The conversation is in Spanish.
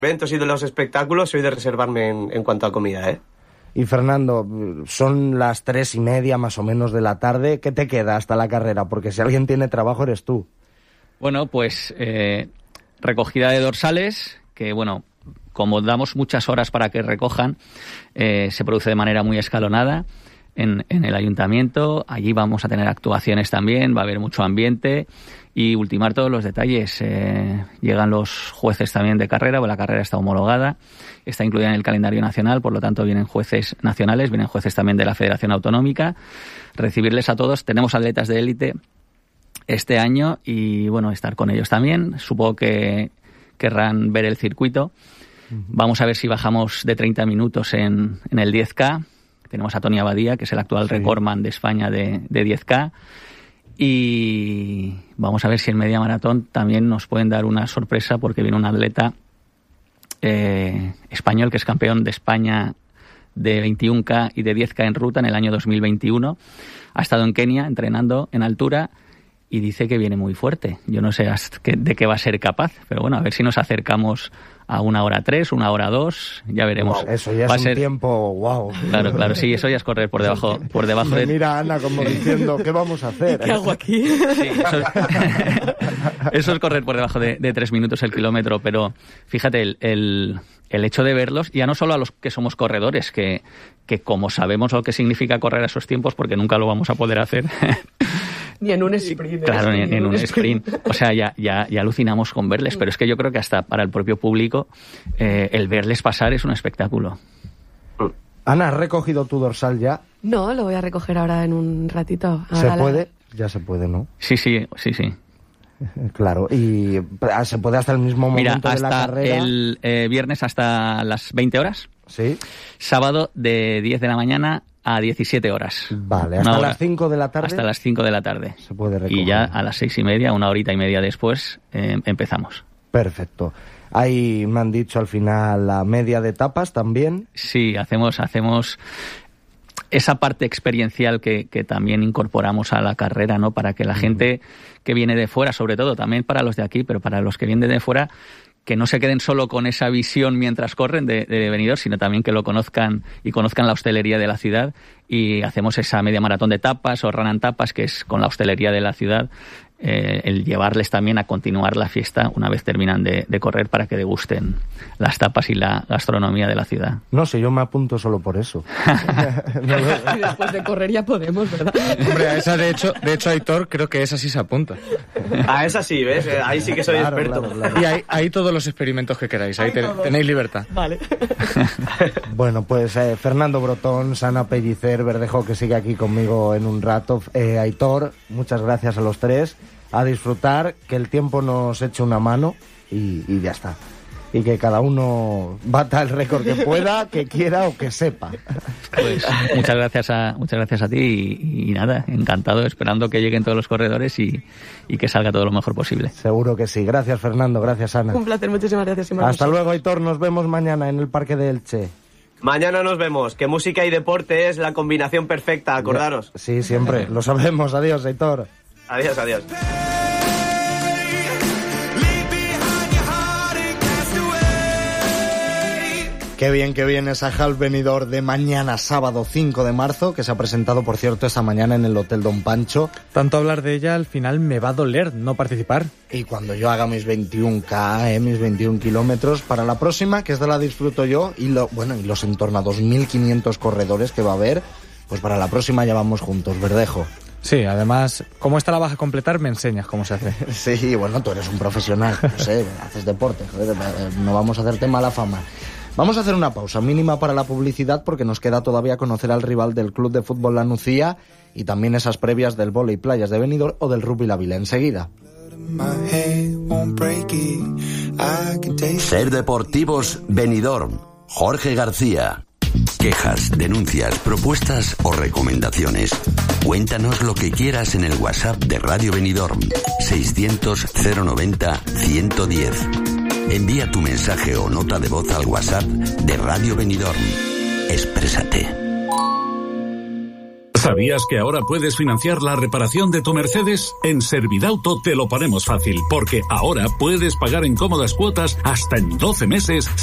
eventos y de los espectáculos soy de reservarme en cuanto a comida, ¿eh? Y Fernando, son las 3:30 más o menos de la tarde. ¿Qué te queda hasta la carrera? Porque si alguien tiene trabajo eres tú. Bueno, pues recogida de dorsales, que bueno, como damos muchas horas para que recojan, se produce de manera muy escalonada en el ayuntamiento. Allí vamos a tener actuaciones también, va a haber mucho ambiente y ultimar todos los detalles. Llegan los jueces también de carrera, la carrera está homologada, está incluida en el calendario nacional, por lo tanto vienen jueces nacionales, vienen jueces también de la Federación Autonómica. Recibirles a todos, tenemos atletas de élite este año y bueno, estar con ellos también. Supongo que querrán ver el circuito. Vamos a ver si bajamos de 30 minutos en el 10K. Tenemos a Tony Abadía, que es el actual recordman de España de 10K. Y vamos a ver si en media maratón también nos pueden dar una sorpresa, porque viene un atleta español que es campeón de España de 21K y de 10K en ruta en el año 2021. Ha estado en Kenia entrenando en altura y dice que viene muy fuerte. Yo no sé de qué va a ser capaz, pero bueno, a ver si nos acercamos a 1:03, 1:02, ya veremos. Wow, eso ya es un tiempo, wow. Claro, sí, eso ya es correr por debajo de... Mira Ana como diciendo, ¿qué vamos a hacer? ¿Qué hago aquí? Sí, eso es correr por debajo de 3 minutos el kilómetro, pero fíjate, el hecho de verlos, ya no solo a los que somos corredores, que como sabemos lo que significa correr a esos tiempos, porque nunca lo vamos a poder hacer... Ni en un sprint. Claro, ni en un sprint. O sea, ya alucinamos con verles, pero es que yo creo que hasta para el propio público el verles pasar es un espectáculo. Ana, ¿has recogido tu dorsal ya? No, lo voy a recoger ahora en un ratito. ¿Se puede? Ya se puede, ¿no? Sí. Claro, y se puede hasta el mismo momento de la carrera. El viernes hasta las 20 horas. Sí. Sábado de 10 de la mañana a 17 horas. Vale, hasta las 5 de la tarde. Hasta las 5 de la tarde. Se puede recoger. Y ya a las 6:30, 1 horita y media después, empezamos. Perfecto. Ahí me han dicho al final la media de etapas también. Sí, hacemos esa parte experiencial que también incorporamos a la carrera, ¿no? Para que la gente que viene de fuera, sobre todo, también para los de aquí, pero para los que vienen de fuera, que no se queden solo con esa visión mientras corren de Benidorm, sino también que lo conozcan y conozcan la hostelería de la ciudad. Y hacemos esa media maratón de tapas o run and tapas, que es con la hostelería de la ciudad, el llevarles también a continuar la fiesta una vez terminan de correr, para que degusten las tapas y la gastronomía de la ciudad. No sé, yo me apunto solo por eso. Y después de correr ya podemos, ¿verdad? Hombre, a esa de hecho Aitor creo que esa sí se apunta. A esa sí, ¿ves? Ahí sí que soy experto. Claro. Y hay todos los experimentos que queráis, ahí tenéis libertad. Vale. Bueno, pues Fernando Brotón, Sana Pellicer, Verdejo, que sigue aquí conmigo en un rato, Aitor, muchas gracias a los tres. A disfrutar, que el tiempo nos eche una mano y ya está. Y que cada uno bata el récord que pueda, que quiera o que sepa. Pues muchas gracias a ti y nada, encantado, esperando que lleguen todos los corredores y que salga todo lo mejor posible. Seguro que sí. Gracias, Fernando. Gracias, Ana. Un placer, muchísimas gracias. Hasta luego, Aitor. Nos vemos mañana en el Parque de Elche. Mañana nos vemos. Que música y deporte es la combinación perfecta, acordaros. Sí, siempre. Lo sabemos. Adiós, Aitor. Adiós. Qué bien esa Half Benidorm de mañana, sábado 5 de marzo, que se ha presentado, por cierto, esta mañana en el Hotel Don Pancho. Tanto hablar de ella, al final me va a doler no participar. Y cuando yo haga mis 21K, mis 21 kilómetros, para la próxima, que esta la disfruto yo, y los en torno a 2.500 corredores que va a haber, pues para la próxima ya vamos juntos, Verdejo. Sí, además, como esta la vas a completar, me enseñas cómo se hace. Sí, bueno, tú eres un profesional, no sé, haces deporte, joder, no vamos a hacerte mala fama. Vamos a hacer una pausa mínima para la publicidad, porque nos queda todavía conocer al rival del Club de Fútbol La Nucía y también esas previas del Vóley Playas de Benidorm o del Rugby La Vila. Enseguida. Ser Deportivos Benidorm. Jorge García. Quejas, denuncias, propuestas o recomendaciones. Cuéntanos lo que quieras en el WhatsApp de Radio Benidorm. 600 090 110. Envía tu mensaje o nota de voz al WhatsApp de Radio Benidorm. Exprésate. ¿Sabías que ahora puedes financiar la reparación de tu Mercedes? En Servidauto te lo ponemos fácil, porque ahora puedes pagar en cómodas cuotas hasta en 12 meses